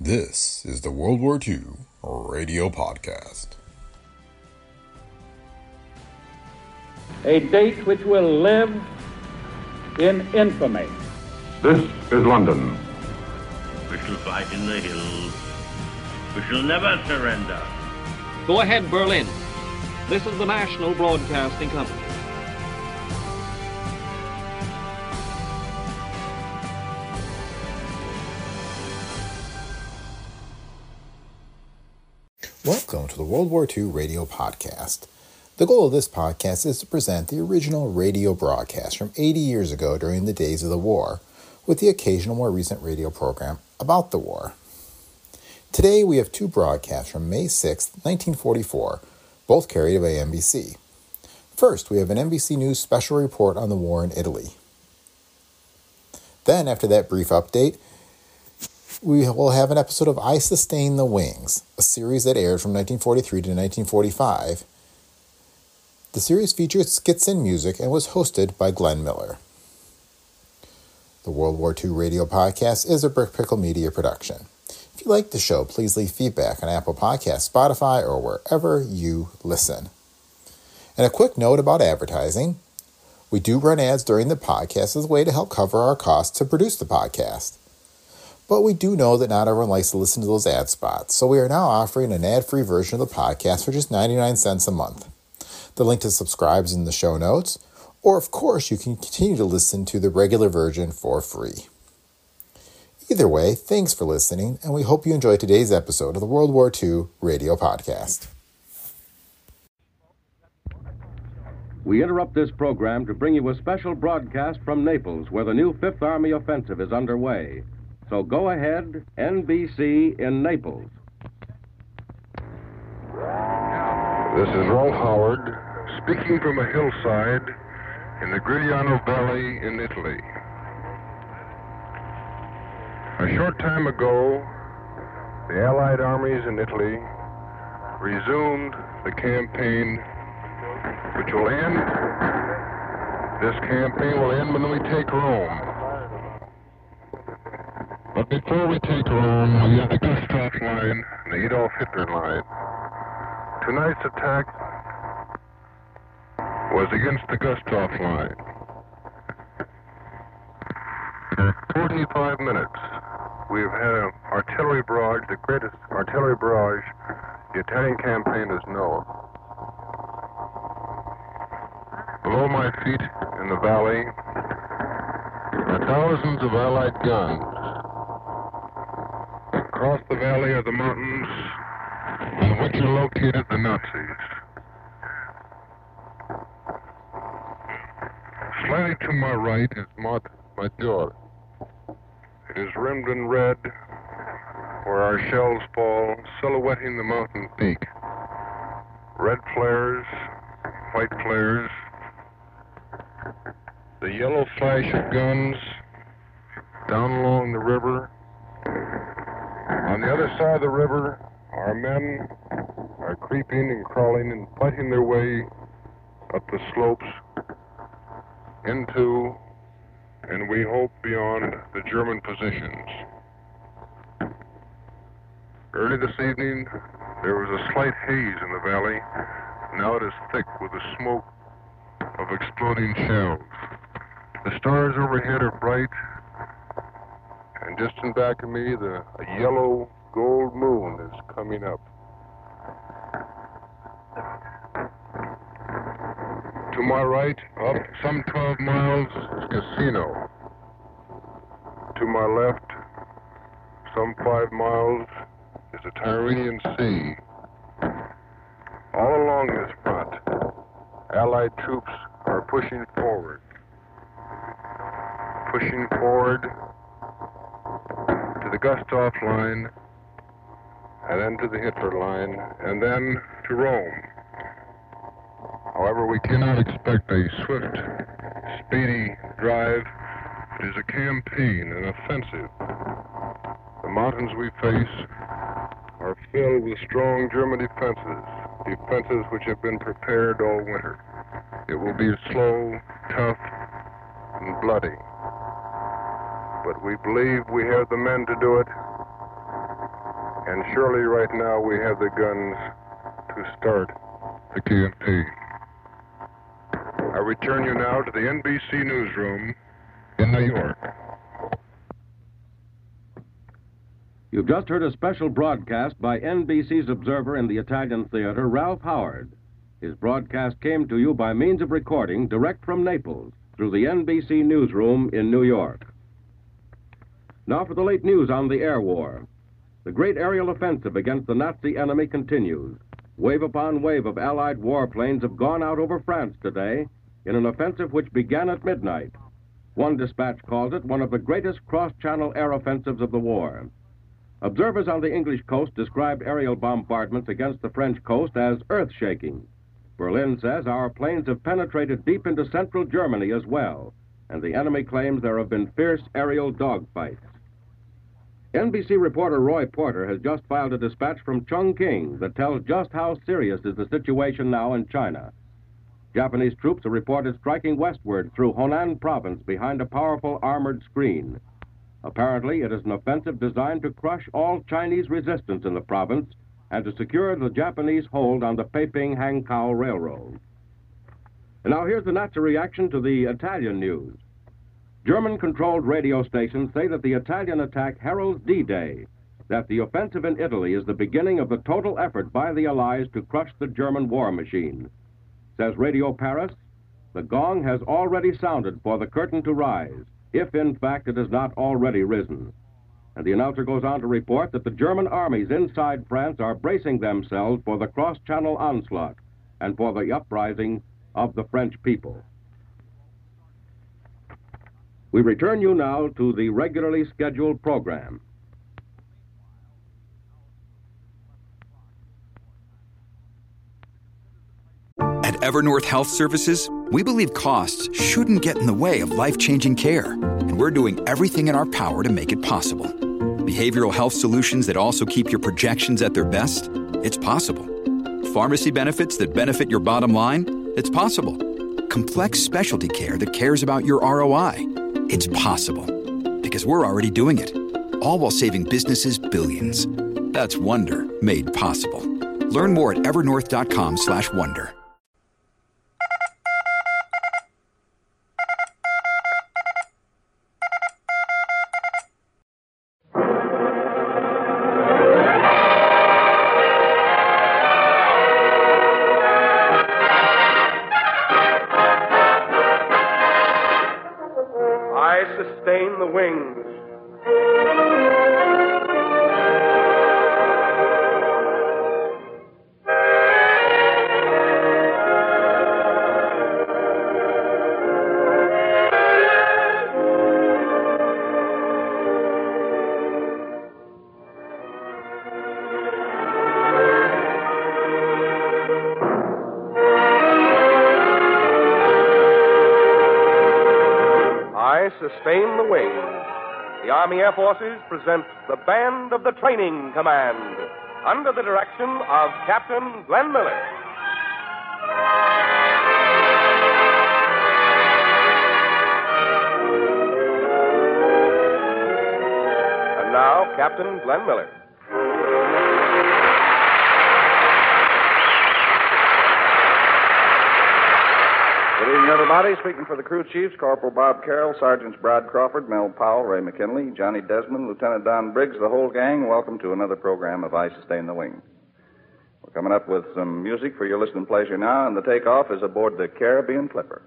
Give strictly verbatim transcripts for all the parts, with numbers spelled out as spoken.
This is the World War Two Radio Podcast. A date which will live in infamy. This is London. We shall fight in the hills. We shall never surrender. Go ahead, Berlin. This is the National Broadcasting Company. Welcome to the World War Two Radio Podcast. The goal of this podcast is to present the original radio broadcast from eighty years ago during the days of the war, with the occasional more recent radio program about the war. Today we have two broadcasts from May sixth, nineteen forty-four, both carried by N B C. First, we have an N B C News special report on the war in Italy. Then, after that brief update, we will have an episode of I Sustain the Wings, a series that aired from nineteen forty-three to nineteen forty-five. The series featured skits and music and was hosted by Glenn Miller. The World War Two Radio Podcast is a Brick Pickle Media production. If you like the show, please leave feedback on Apple Podcasts, Spotify, or wherever you listen. And a quick note about advertising. We do run ads during the podcast as a way to help cover our costs to produce the podcast. But we do know that not everyone likes to listen to those ad spots, so we are now offering an ad-free version of the podcast for just ninety-nine cents a month. The link to subscribe is in the show notes, or of course you can continue to listen to the regular version for free. Either way, thanks for listening, and we hope you enjoy today's episode of the World War Two Radio Podcast. We interrupt this program to bring you a special broadcast from Naples, where the new Fifth Army offensive is underway. So go ahead, N B C in Naples. This is Rolf Howard, speaking from a hillside in the Grigliano Valley in Italy. A short time ago, the Allied armies in Italy resumed the campaign, which will end, this campaign will end when we take Rome. But before we take Rome, we have the Gustav line and the Adolf Hitler line. Tonight's attack was against the Gustav line. For forty-five minutes, we've had an artillery barrage, the greatest artillery barrage the Italian campaign has known. Below my feet in the valley are thousands of Allied guns. Across the valley are the mountains in which are located the Nazis. Slightly to my right is Mont Major. It is rimmed in red where our shells fall, silhouetting the mountain peak. Red flares, white flares, the yellow flash of guns down along the river. On the other side of the river, our men are creeping and crawling and fighting their way up the slopes into, and we hope beyond, the German positions. Early this evening, there was a slight haze in the valley. Now it is thick with the smoke of exploding shells. The stars overhead are bright, and just in back of me, the a yellow gold moon is coming up. To my right, up some twelve miles, is Cassino. To my left, some five miles, is the Tyrrhenian Sea. All along this front, Allied troops are pushing forward. Pushing forward to the Gustav line, and then to the Hitler line, and then to Rome. However, we cannot expect a swift, speedy drive. It is a campaign, an offensive. The mountains we face are filled with strong German defenses, defenses which have been prepared all winter. It will be slow, tough, and bloody. But we believe we have the men to do it, And surely right now we have the guns to start the campaign. I return you now to the N B C newsroom in New York. You've just heard a special broadcast by N B C's observer in the Italian theater, Ralph Howard. His broadcast came to you by means of recording direct from Naples through the N B C newsroom in New York. Now for the late news on the air war. The great aerial offensive against the Nazi enemy continues. Wave upon wave of Allied warplanes have gone out over France today in an offensive which began at midnight. One dispatch calls it one of the greatest cross-channel air offensives of the war. Observers on the English coast describe aerial bombardments against the French coast as earth-shaking. Berlin says our planes have penetrated deep into central Germany as well, and the enemy claims there have been fierce aerial dogfights. N B C reporter Roy Porter has just filed a dispatch from Chongqing that tells just how serious is the situation now in China. Japanese troops are reported striking westward through Honan province behind a powerful armored screen. Apparently, it is an offensive designed to crush all Chinese resistance in the province and to secure the Japanese hold on the Peiping-Hankow Railroad. And now here's the Nazi reaction to the Italian news. German-controlled radio stations say that the Italian attack heralds D-Day, that the offensive in Italy is the beginning of the total effort by the Allies to crush the German war machine. Says Radio Paris, the gong has already sounded for the curtain to rise, if in fact it has not already risen. And the announcer goes on to report that the German armies inside France are bracing themselves for the cross-channel onslaught and for the uprising of the French people. We return you now to the regularly scheduled program. At Evernorth Health Services, we believe costs shouldn't get in the way of life-changing care, and we're doing everything in our power to make it possible. Behavioral health solutions that also keep your projections at their best? It's possible. Pharmacy benefits that benefit your bottom line? It's possible. Complex specialty care that cares about your R O I? It's possible. Because we're already doing it. All while saving businesses billions. That's Wonder made possible. Learn more at evernorth.com slash wonder. Sustain the wings. Sustain the wings. The Army Air Forces presents the Band of the Training Command under the direction of Captain Glenn Miller. And now, Captain Glenn Miller. Good evening, everybody. Speaking for the crew chiefs, Corporal Bob Carroll, Sergeants Brad Crawford, Mel Powell, Ray McKinley, Johnny Desmond, Lieutenant Don Briggs, the whole gang, welcome to another program of I Sustain the Wing. We're coming up with some music for your listening pleasure now, and the takeoff is aboard the Caribbean Clipper.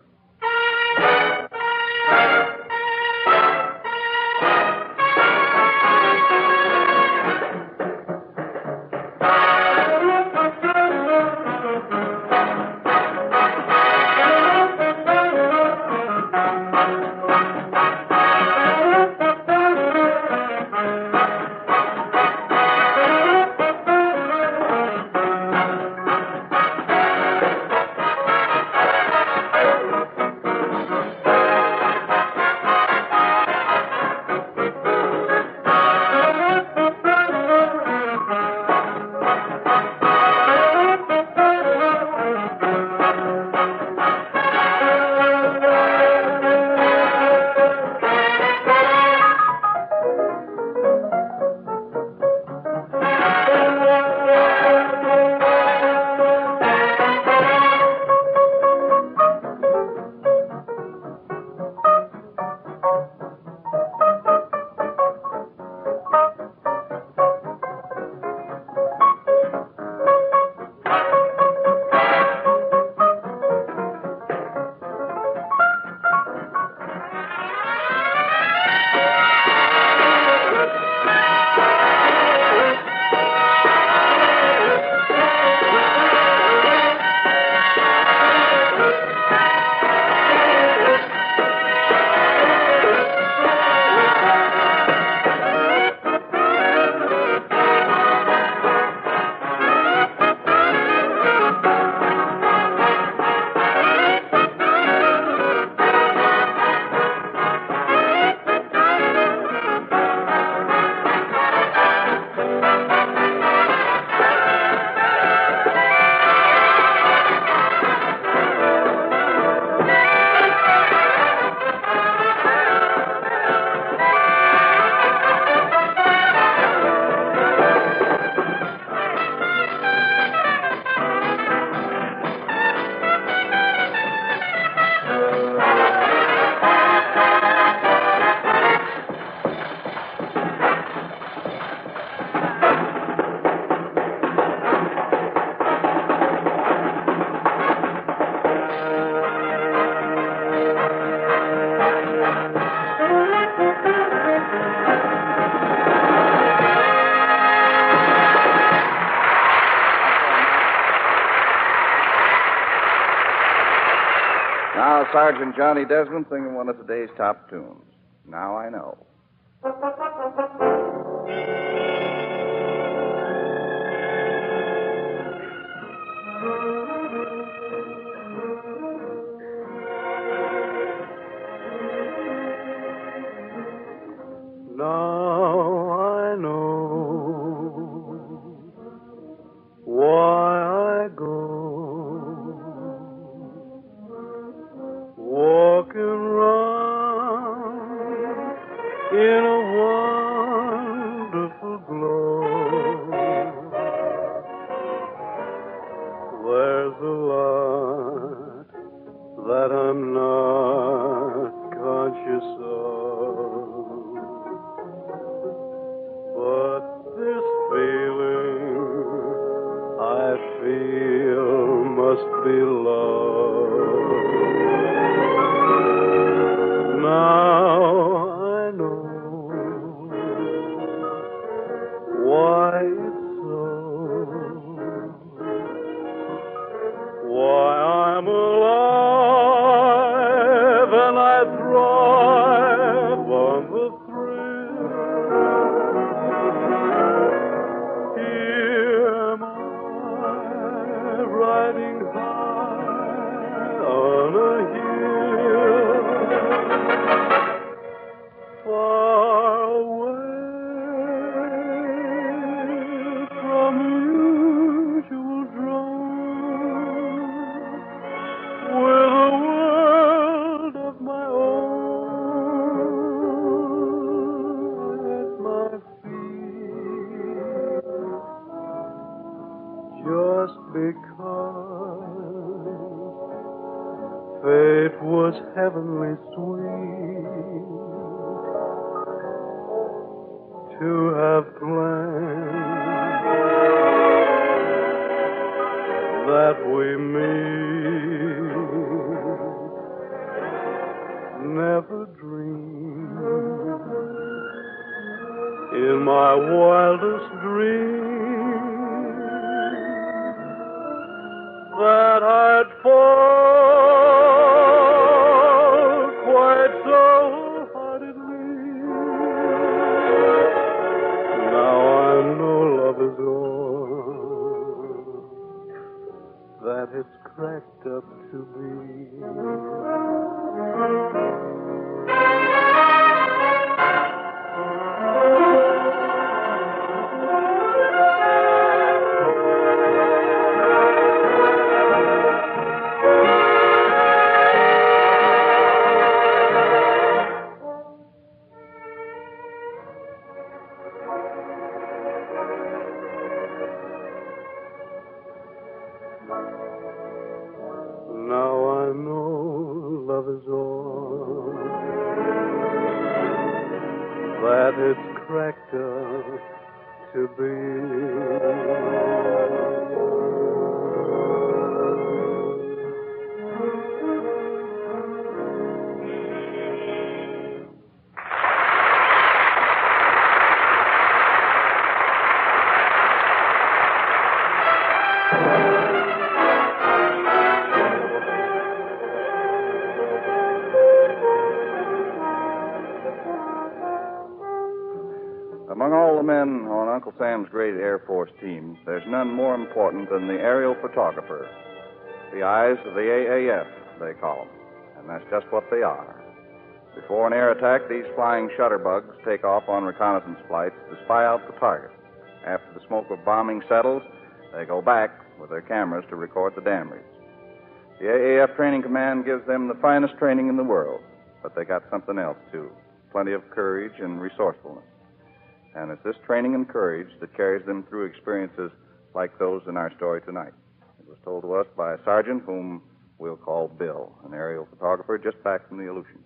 Sergeant Johnny Desmond singing one of today's top tunes. Now I Know. Among all the men on Uncle Sam's great Air Force team, there's none more important than the aerial photographer. The eyes of the A A F, they call them. And that's just what they are. Before an air attack, these flying shutterbugs take off on reconnaissance flights to spy out the target. After the smoke of bombing settles, they go back with their cameras to record the damage. The A A F Training Command gives them the finest training in the world, but they got something else, too. Plenty of courage and resourcefulness. And it's this training and courage that carries them through experiences like those in our story tonight. It was told to us by a sergeant whom we'll call Bill, an aerial photographer just back from the Aleutians.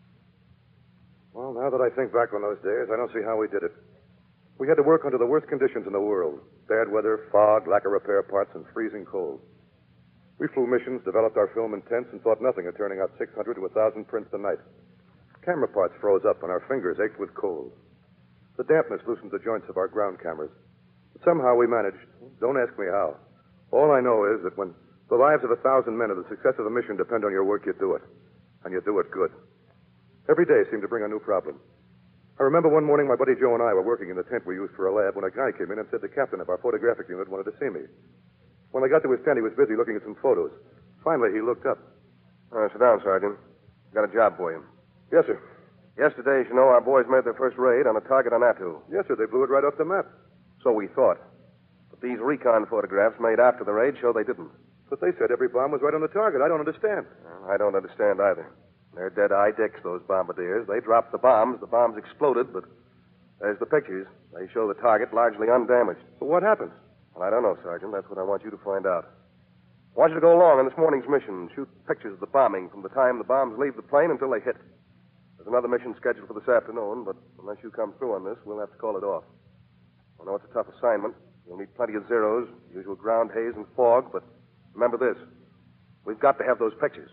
Well, now that I think back on those days, I don't see how we did it. We had to work under the worst conditions in the world. Bad weather, fog, lack of repair parts, and freezing cold. We flew missions, developed our film in tents, and thought nothing of turning out six hundred to one thousand prints a night. Camera parts froze up, and our fingers ached with cold. The dampness loosened the joints of our ground cameras. But somehow we managed. Don't ask me how. All I know is that when the lives of a thousand men or the success of a mission depend on your work, you do it. And you do it good. Every day seemed to bring a new problem. I remember one morning my buddy Joe and I were working in the tent we used for a lab when a guy came in and said the captain of our photographic unit wanted to see me. When I got to his tent, he was busy looking at some photos. Finally, he looked up. Uh, sit down, Sergeant. Got a job for you. Yes, sir. Yesterday, as you know, our boys made their first raid on a target on Attu. Yes, sir. They blew it right off the map. So we thought. But these recon photographs made after the raid show they didn't. But they said every bomb was right on the target. I don't understand. Uh, I don't understand either. They're dead-eye dicks, those bombardiers. They dropped the bombs. The bombs exploded, but there's the pictures. They show the target largely undamaged. But what happened? Well, I don't know, Sergeant. That's what I want you to find out. I want you to go along on this morning's mission and shoot pictures of the bombing from the time the bombs leave the plane until they hit. There's another mission scheduled for this afternoon, but unless you come through on this, we'll have to call it off. I know it's a tough assignment. You'll need plenty of zeros, usual ground haze and fog, but remember this. We've got to have those pictures.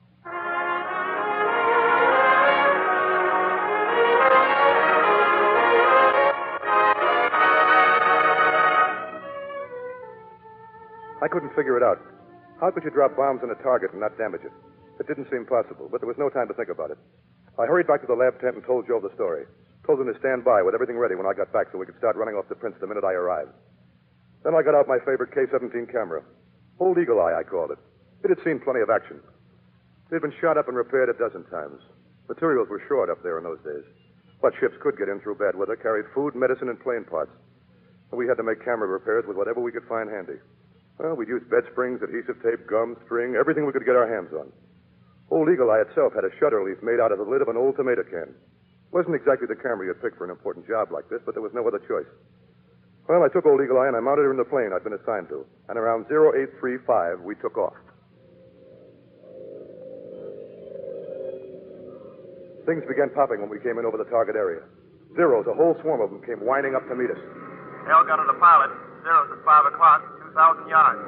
I couldn't figure it out. How could you drop bombs on a target and not damage it? It didn't seem possible, but there was no time to think about it. I hurried back to the lab tent and told Joe the story. Told him to stand by with everything ready when I got back so we could start running off the prints the minute I arrived. Then I got out my favorite K seventeen camera. Old Eagle Eye, I called it. It had seen plenty of action. It had been shot up and repaired a dozen times. Materials were short up there in those days. But ships could get in through bad weather, carried food, medicine, and plane parts. And we had to make camera repairs with whatever we could find handy. Well, we'd use bed springs, adhesive tape, gum, string, everything we could get our hands on. Old Eagle Eye itself had a shutter leaf made out of the lid of an old tomato can. It wasn't exactly the camera you'd pick for an important job like this, but there was no other choice. Well, I took Old Eagle Eye and I mounted her in the plane I'd been assigned to. And around oh eight three five, we took off. Things began popping when we came in over the target area. Zeros, a whole swarm of them, came winding up to meet us. Hell gunner to pilot. Zeros at five o'clock, two thousand yards.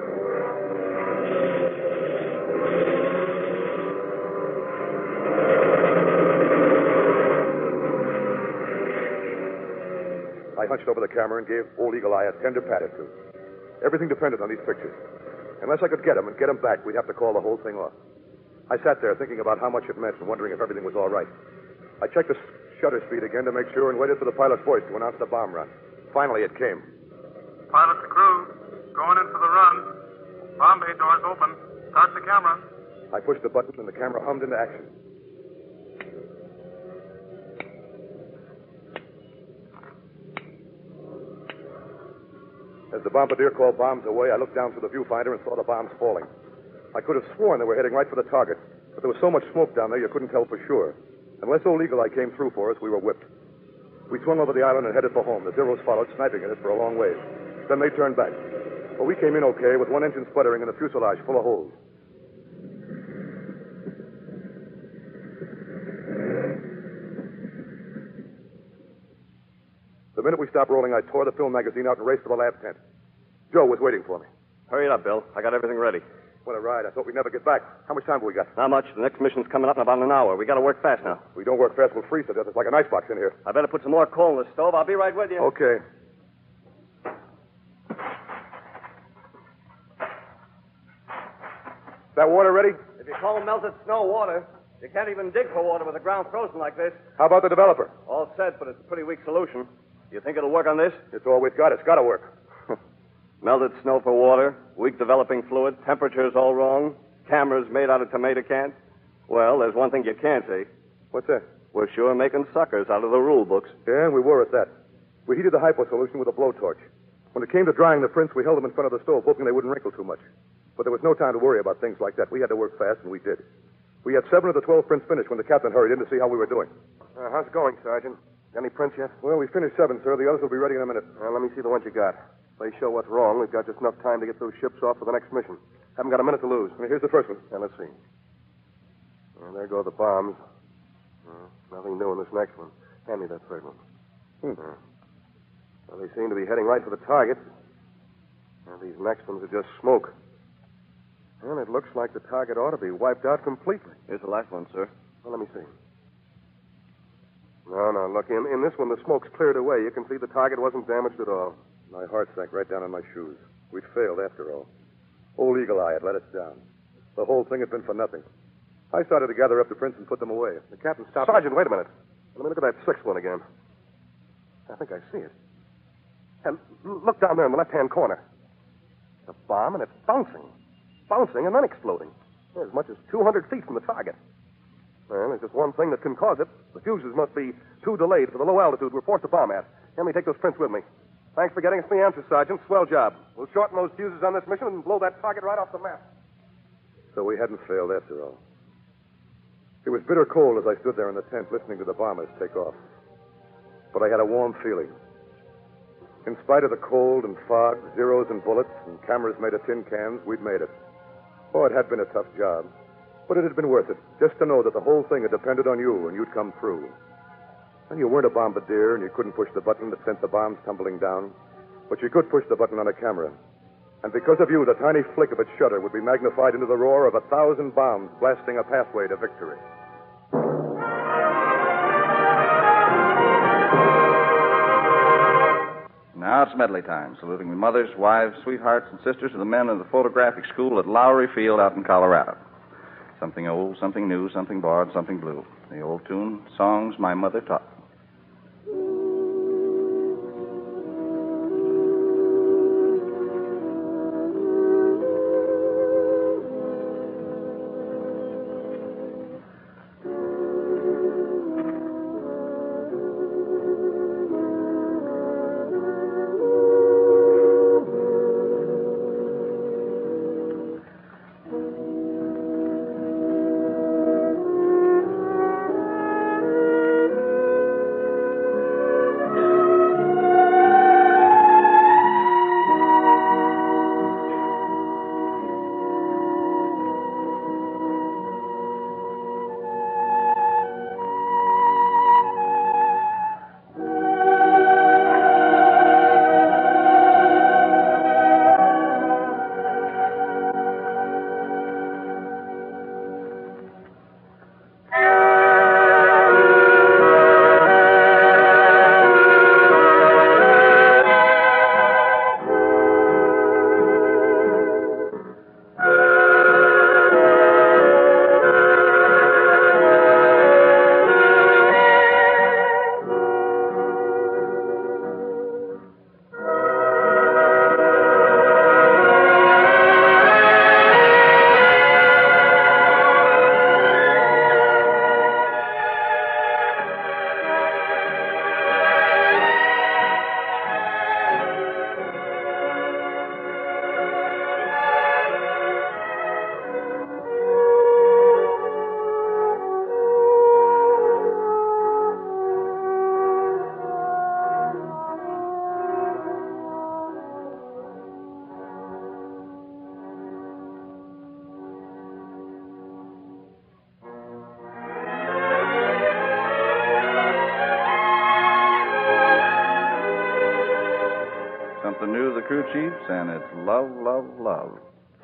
I hunched over the camera and gave Old Eagle Eye a tender pat or two. Everything depended on these pictures. Unless I could get them and get them back, we'd have to call the whole thing off. I sat there thinking about how much it meant and wondering if everything was all right. I checked the shutter speed again to make sure and waited for the pilot's voice to announce the bomb run. Finally, it came. Pilot to crew, going in for the run. Bomb bay doors open. Start the camera. I pushed the button and the camera hummed into action. As the bombardier called bombs away, I looked down through the viewfinder and saw the bombs falling. I could have sworn they were heading right for the target, but there was so much smoke down there you couldn't tell for sure. Unless Old Eagle Eye came through for us, we were whipped. We swung over the island and headed for home. The Zeros followed, sniping at us for a long ways. Then they turned back. But we came in okay, with one engine sputtering and the fuselage full of holes. The minute we stopped rolling, I tore the film magazine out and raced to the lab tent. Joe was waiting for me. Hurry it up, Bill. I got everything ready. What a ride. I thought we'd never get back. How much time have we got? Not much. The next mission's coming up in about an hour. We got to work fast now. If we don't work fast, we'll freeze to death. It's like an icebox in here. I better put some more coal in the stove. I'll be right with you. Okay. Is that water ready? If you call melted snow water, you can't even dig for water with the ground frozen like this. How about the developer? All set, but it's a pretty weak solution. You think it'll work on this? It's all we've got. It's got to work. Melted snow for water, weak developing fluid, temperatures all wrong, cameras made out of tomato cans. Well, there's one thing you can't see. What's that? We're sure making suckers out of the rule books. Yeah, and we were at that. We heated the hypo solution with a blowtorch. When it came to drying the prints, we held them in front of the stove, hoping they wouldn't wrinkle too much. But there was no time to worry about things like that. We had to work fast, and we did. We had seven of the twelve prints finished when the captain hurried in to see how we were doing. Uh, how's it going, Sergeant? Got any prints yet? Well, we finished seven, sir. The others will be ready in a minute. Uh, let me see the ones you got. If they show what's wrong, we've got just enough time to get those ships off for the next mission. Haven't got a minute to lose. Here's the first one. Now, let's see. Well, there go the bombs. Uh, nothing new in this next one. Hand me that third one. Hmm. Uh, well, they seem to be heading right for the target. Now, these next ones are just smoke. And it looks like the target ought to be wiped out completely. Here's the last one, sir. Well, let me see. No, no, look, in, in this one, the smoke's cleared away. You can see the target wasn't damaged at all. My heart sank right down on my shoes. We'd failed after all. Old Eagle Eye had let us down. The whole thing had been for nothing. I started to gather up the prints and put them away. The captain stopped. Sergeant, wait a minute. Let me look at that sixth one again. I think I see it. And look down there in the left-hand corner. It's a bomb, and it's bouncing. Bouncing and then exploding. As much as two hundred feet from the target. Well, there's just one thing that can cause it. The fuses must be too delayed for the low altitude we're forced to bomb at. Let me take those prints with me. Thanks for getting us the answers, Sergeant. Swell job. We'll shorten those fuses on this mission and blow that target right off the map. So we hadn't failed after all. It was bitter cold as I stood there in the tent listening to the bombers take off. But I had a warm feeling. In spite of the cold and fog, zeros and bullets, and cameras made of tin cans, we'd made it. Oh, it had been a tough job. But it had been worth it, just to know that the whole thing had depended on you and you'd come through. And you weren't a bombardier and you couldn't push the button that sent the bombs tumbling down. But you could push the button on a camera. And because of you, the tiny flick of its shutter would be magnified into the roar of a thousand bombs blasting a pathway to victory. Now it's medley time, saluting the mothers, wives, sweethearts, and sisters of the men of the photographic school at Lowry Field out in Colorado. Something old, something new, something borrowed, something blue. The old tune, songs my mother taught. Something new to the crew chiefs, and it's love, love, love.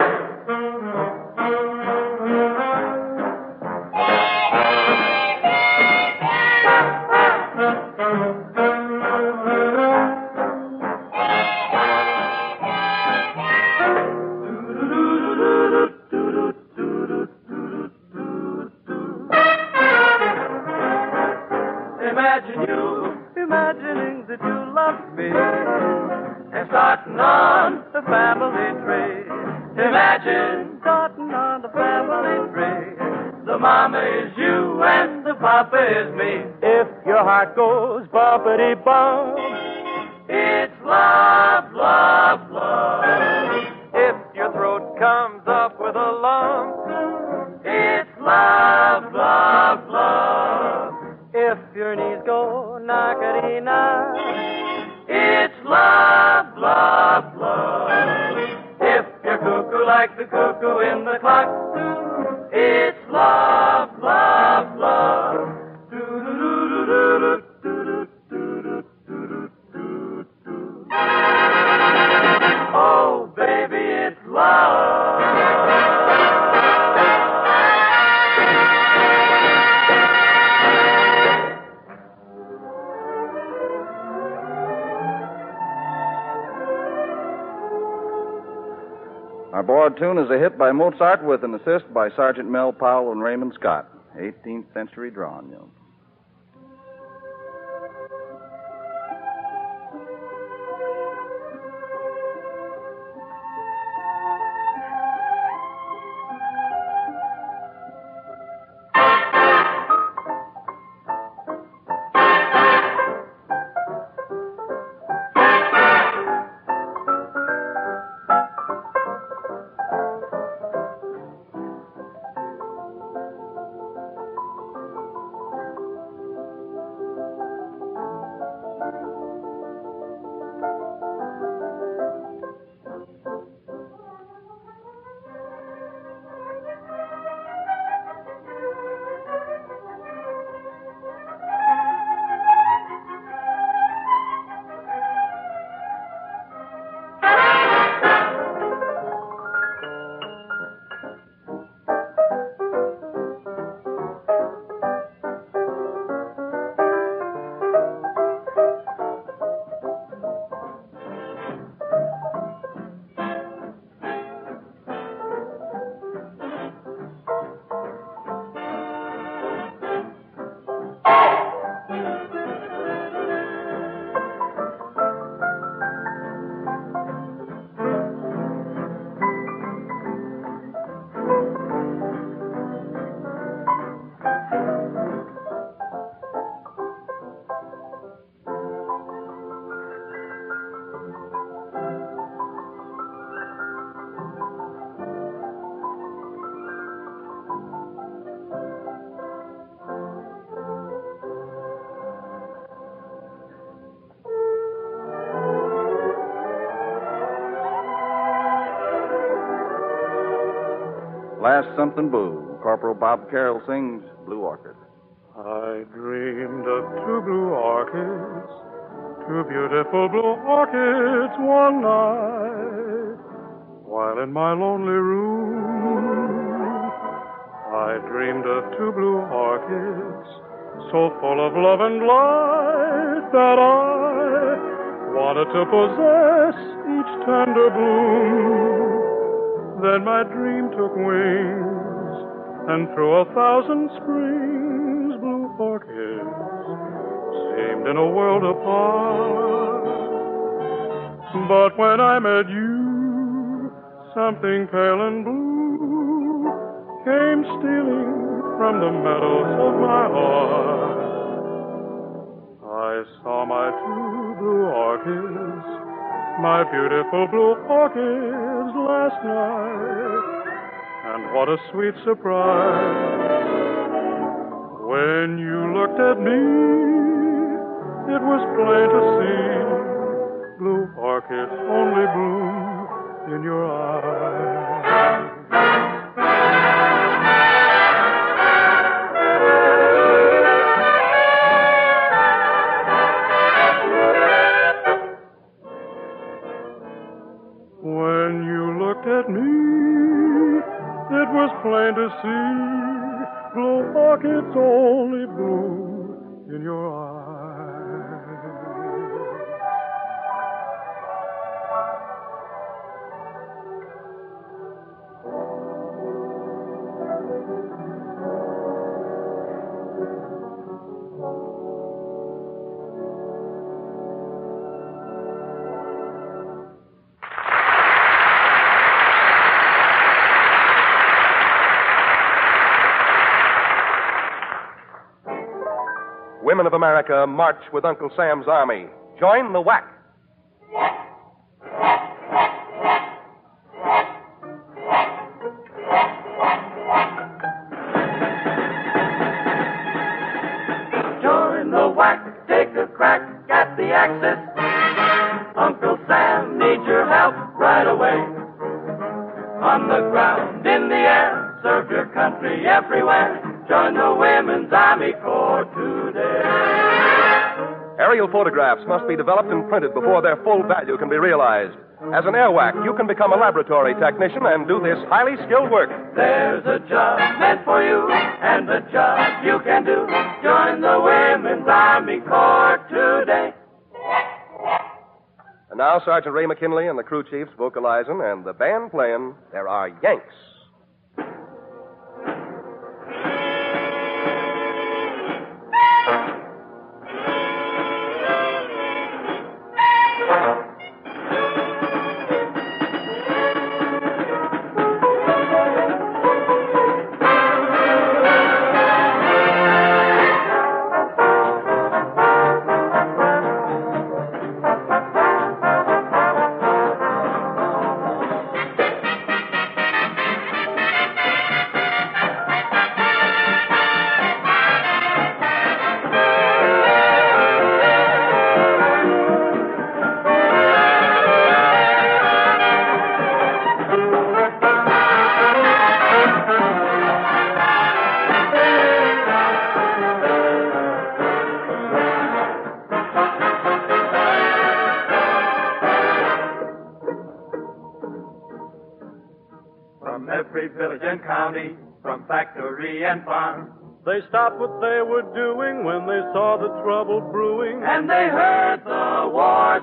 Imagine you, imagining that you love me, and starting on the family tree. Imagine starting on the family tree. The mama is you and the papa is me. If your heart goes bumpity bump, it's love, love, love. If your throat comes up with a lump, it's love, love, love. If your knees go knockety-knock, it's love, love, love. If you're cuckoo like the cuckoo in the clock, it's love, love, love. Oh, baby, it's love. Our board tune is a hit by Mozart with an assist by Sergeant Mel Powell and Raymond Scott. eighteenth century drawn, you know. Last Something Blue. Corporal Bob Carroll sings Blue Orchid. I dreamed of two blue orchids, two beautiful blue orchids one night, while in my lonely room I dreamed of two blue orchids, so full of love and light that I wanted to possess each tender bloom. Then my dream took wings, and through a thousand springs, blue orchids seemed in a world apart. But when I met you, something pale and blue came stealing from the meadows of my heart. I saw my two blue orchids, my beautiful blue orchids last night, and what a sweet surprise. When you looked at me, it was plain to see blue orchids only bloom in your eyes. When you looked at me, it was plain to see blue orchids only bloom in your eyes. Women of America march with Uncle Sam's army. Join the whack. Join the whack, take a crack at the Axis. Uncle Sam needs your help right away. On the ground, in the air, serve your country everywhere. Join the Women's Army Corps today. Aerial photographs must be developed and printed before their full value can be realized. As an airwhack, you can become a laboratory technician and do this highly skilled work. There's a job meant for you, and the job you can do. Join the Women's Army Corps today. And And now Sergeant Ray McKinley and the crew chiefs vocalizing and the band playing There Are Yanks. From factory and farm. They stopped what they were doing when they saw the trouble brewing. And they heard the war's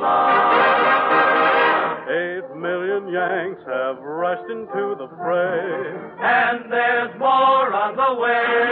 alarm. Eight million Yanks have rushed into the fray. And there's more on the way.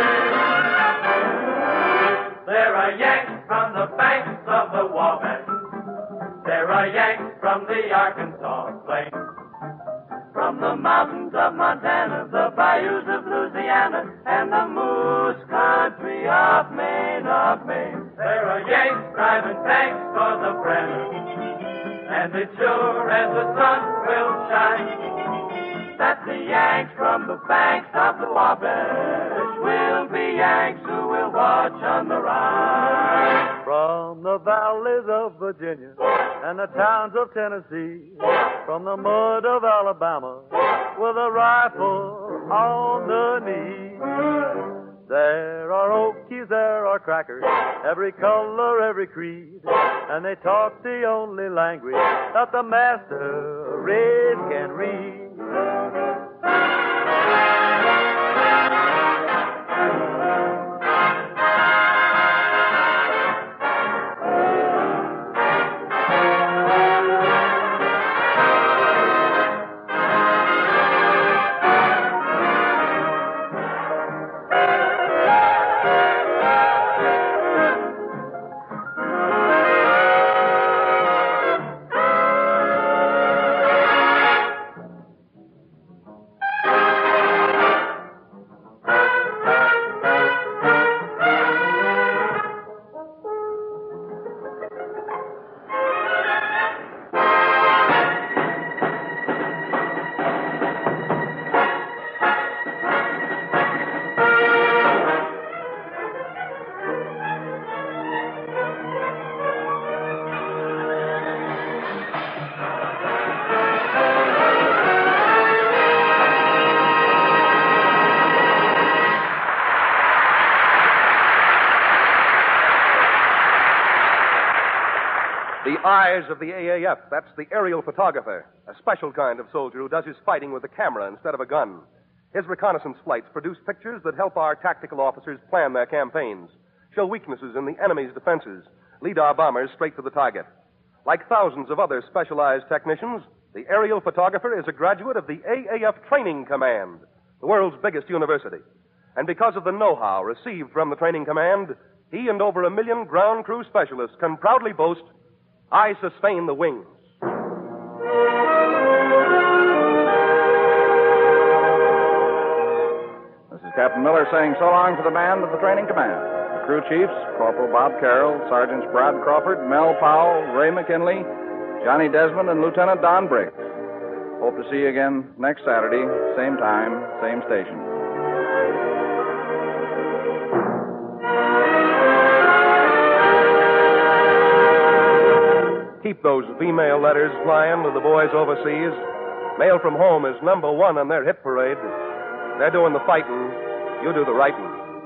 There are Yanks from the banks of the Wabash. There are Yanks from the Arkansas plains. From the mountains of Montana, the bayous of Louisiana, and the moose country of Maine, of Maine. There are Yanks driving tanks for the Brenner, and it's sure as the sun will shine that the Yanks from the banks of the Wabash will be Yanks who will watch on the Rhine. From the valleys of Virginia and the towns of Tennessee, from the mud of Alabama, with a rifle on the knee. There are Okies, there are crackers, every color, every creed, and they talk the only language that the master race can read. The eyes of the A A F. That's the aerial photographer, a special kind of soldier who does his fighting with a camera instead of a gun. His reconnaissance flights produce pictures that help our tactical officers plan their campaigns, show weaknesses in the enemy's defenses, lead our bombers straight to the target. Like thousands of other specialized technicians, the aerial photographer is a graduate of the A A F Training Command, the world's biggest university. And because of the know-how received from the Training Command, he and over a million ground crew specialists can proudly boast, I sustain the wings. This is Captain Miller saying so long for the band of the Training Command. The crew chiefs, Corporal Bob Carroll, Sergeants Brad Crawford, Mel Powell, Ray McKinley, Johnny Desmond, and Lieutenant Don Briggs. Hope to see you again next Saturday, same time, same station. Keep those V-mail letters flying to the boys overseas. Mail from home is number one on their hit parade. They're doing the fighting. You do the writing.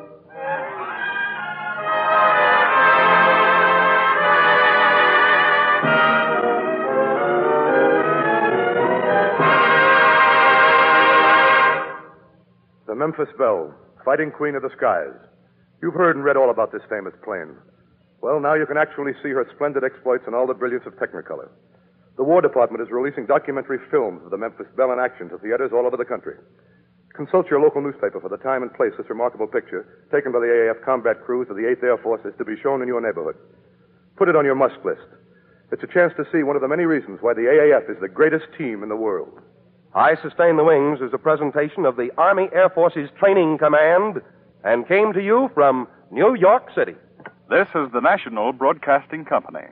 The Memphis Belle, fighting queen of the skies. You've heard and read all about this famous plane. Well, now you can actually see her splendid exploits in all the brilliance of Technicolor. The War Department is releasing documentary films of the Memphis Belle in action to theaters all over the country. Consult your local newspaper for the time and place this remarkable picture, taken by the A A F combat crews of the eighth Air Force, is to be shown in your neighborhood. Put it on your must list. It's a chance to see one of the many reasons why the A A F is the greatest team in the world. I Sustain the Wings is a presentation of the Army Air Forces Training Command and came to you from New York City. This is the National Broadcasting Company.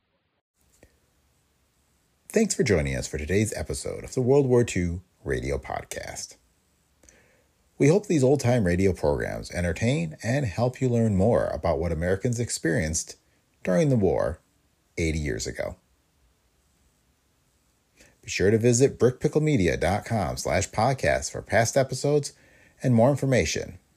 Thanks for joining us for today's episode of the World War Two Radio Podcast. We hope these old-time radio programs entertain and help you learn more about what Americans experienced during the war eighty years ago. Be sure to visit brickpicklemedia.com slash podcast for past episodes and more information